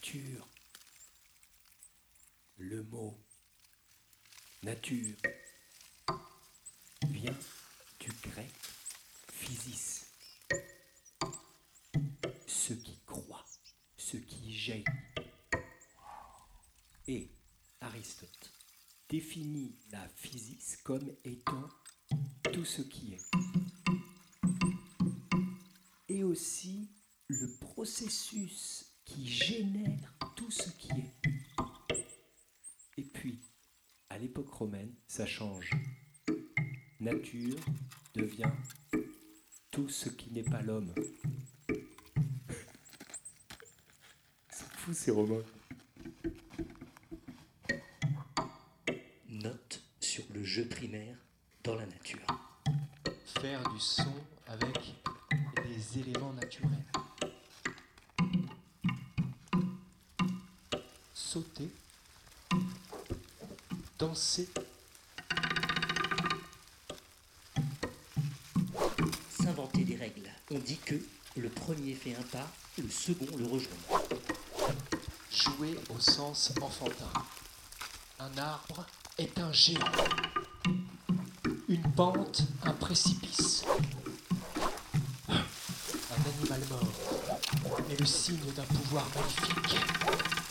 nature. Le mot nature vient du grec physis, ce qui croît, ce qui jaillit. Et Aristote définit la physis comme étant tout ce qui est. Et aussi le processus qui génère tout ce qui est. Et puis, à l'époque romaine, ça change. Nature devient tout ce qui n'est pas l'homme. C'est fou ces Romains. Note sur le jeu primaire dans la nature. Faire du son avec les éléments naturels. Sauter. Danser. S'inventer des règles. On dit que le premier fait un pas, le second le rejoint. Jouer au sens enfantin. Un arbre est un géant. Une pente, un précipice. Un animal mort est le signe d'un pouvoir magnifique.